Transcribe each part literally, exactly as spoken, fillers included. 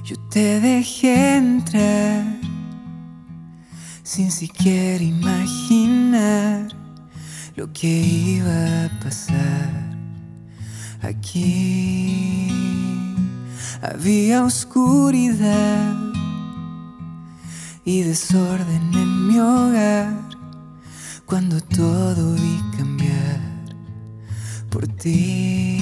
Yo te dejé entrar sin siquiera imaginar lo que iba a pasar. Aquí había oscuridad y desorden en mi hogar cuando todo vi cambiar por ti.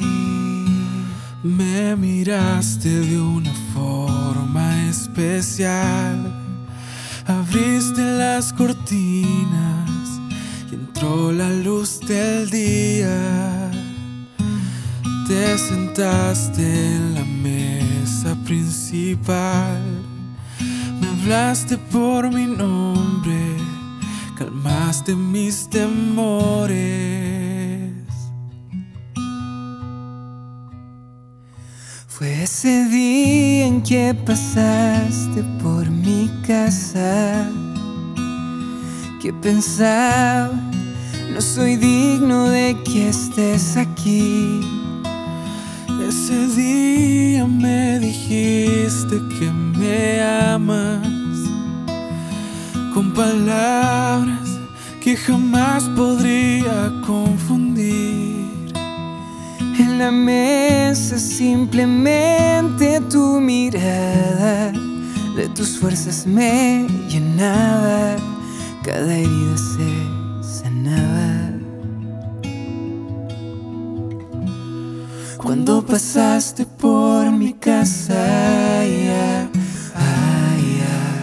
Me miraste de una forma especial, abriste las cortinas y entró la luz del día. Te sentaste en la mesa principal, me hablaste por mi nombre, calmaste mis temores. Fue ese día en que pasaste por mi casa que pensaba, no soy digno de que estés aquí. Ese día me dijiste que me amas con palabras que jamás podría confundir. En la mesa simplemente tu mirada de tus fuerzas me llenaba, cada herida se sanaba. Cuando pasaste por mi casa, yeah, ah, yeah.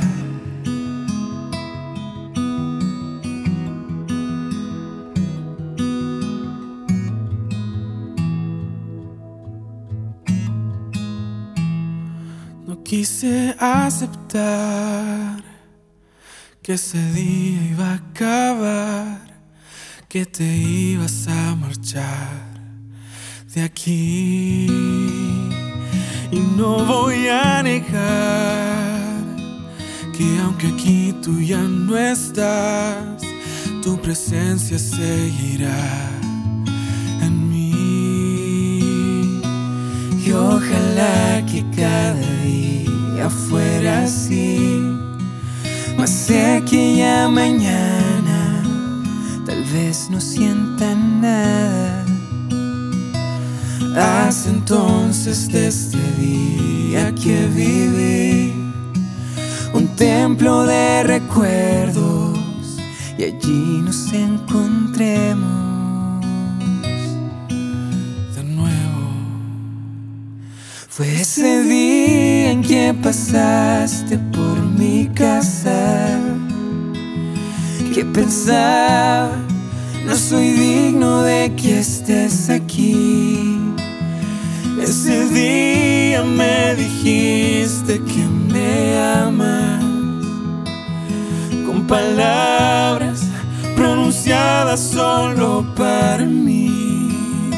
No quise aceptar que ese día iba a acabar, que te ibas a marchar de aquí. Y no voy a negar que aunque aquí tú ya no estás, tu presencia seguirá en mí. Y ojalá que cada día fuera así, mas sé que ya mañana tal vez no sienta nada. Haz entonces de este día que viví un templo de recuerdos y allí nos encontremos de nuevo. Fue ese día en que pasaste por mi casa que pensaba, no soy digno de que estés aquí. Ese día me dijiste que me amas con palabras pronunciadas solo para mí.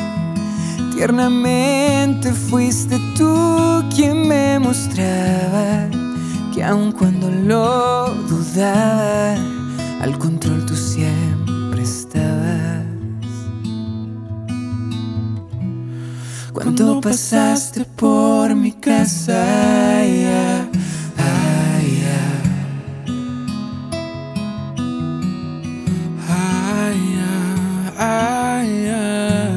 Tiernamente fuiste tú quien me mostraba que aun cuando lo dudaba, al control tú siempre estabas. Cuando pasaste por mi casa, yeah, ah, yeah. Ah, yeah, ah, yeah.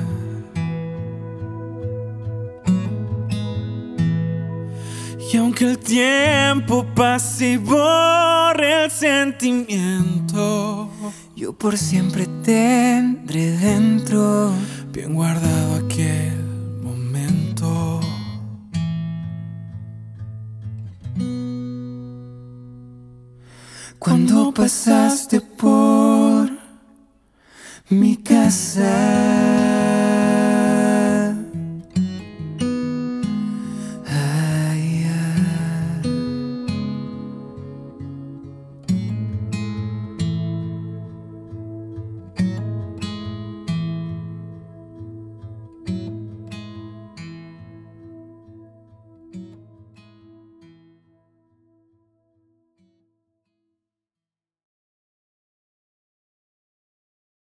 Y aunque el tiempo pase y borre el sentimiento, yo por siempre tendré dentro bien guardado aquel momento. Cuando pasaste por mi casa.